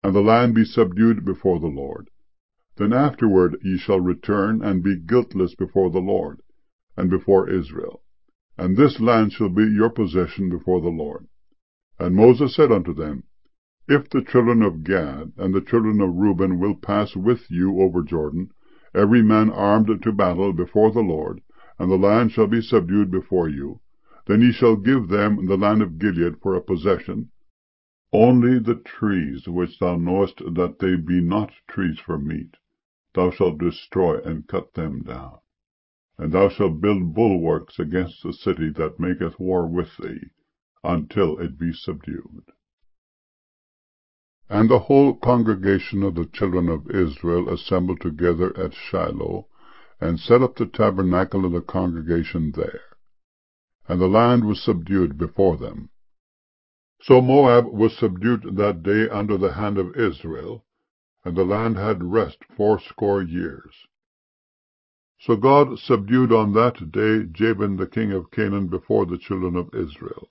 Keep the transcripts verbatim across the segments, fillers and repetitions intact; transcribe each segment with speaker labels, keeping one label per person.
Speaker 1: and the land be subdued before the Lord. Then afterward ye shall return, and be guiltless before the Lord, and before Israel. And this land shall be your possession before the Lord. And Moses said unto them, If the children of Gad and the children of Reuben will pass with you over Jordan, every man armed to battle before the Lord, and the land shall be subdued before you, then ye shall give them the land of Gilead for a possession. Only the trees which thou knowest that they be not trees for meat, thou shalt destroy and cut them down. And thou shalt build bulwarks against the city that maketh war with thee, until it be subdued. And the whole congregation of the children of Israel assembled together at Shiloh, and set up the tabernacle of the congregation there. And the land was subdued before them. So Moab was subdued that day under the hand of Israel, and the land had rest fourscore years. So God subdued on that day Jabin the king of Canaan before the children of Israel.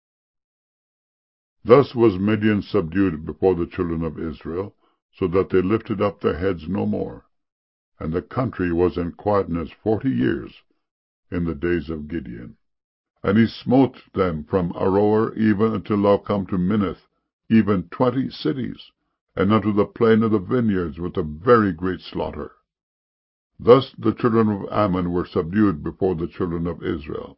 Speaker 1: Thus was Midian subdued before the children of Israel, so that they lifted up their heads no more. And the country was in quietness forty years in the days of Gideon. And he smote them from Aroer even until thou come to Minnith, even twenty cities, and unto the plain of the vineyards with a very great slaughter. Thus the children of Ammon were subdued before the children of Israel.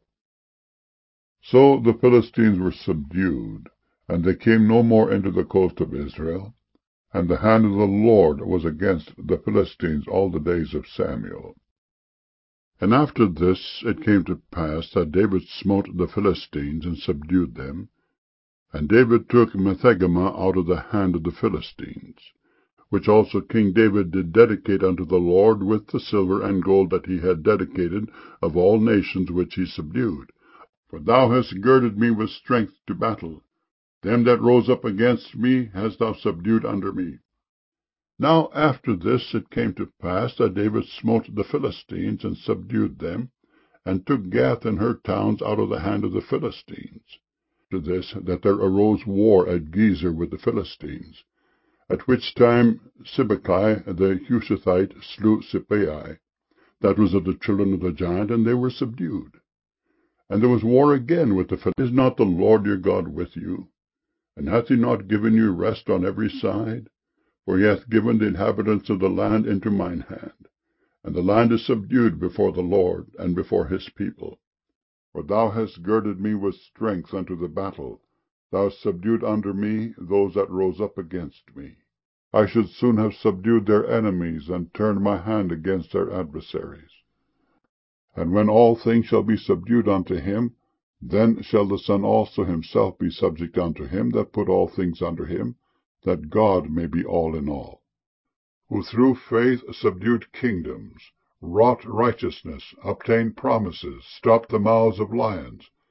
Speaker 1: So the Philistines were subdued, and they came no more into the coast of Israel, and the hand of the Lord was against the Philistines all the days of Samuel. And after this it came to pass that David smote the Philistines, and subdued them. And David took Methegama out of the hand of the Philistines, which also King David did dedicate unto the Lord with the silver and gold that he had dedicated of all nations which he subdued. For thou hast girded me with strength to battle. Them that rose up against me hast thou subdued under me. Now after this it came to pass that David smote the Philistines, and subdued them, and took Gath and her towns out of the hand of the Philistines. To this that there arose war at Gezer with the Philistines, at which time Sibbecai the Hushathite slew Sippai, that was of the children of the giant, and they were subdued. And there was war again with the Philistines. Is not the Lord your God with you? And hath he not given you rest on every side? For he hath given the inhabitants of the land into mine hand, and the land is subdued before the Lord, and before his people. For thou hast girded me with strength unto the battle, thou hast subdued under me those that rose up against me. I should soon have subdued their enemies, and turned my hand against their adversaries. And when all things shall be subdued unto him, then shall the Son also himself be subject unto him that put all things under him, that God may be all in all. Who through faith subdued kingdoms, wrought righteousness, obtained promises, stopped the mouths of lions,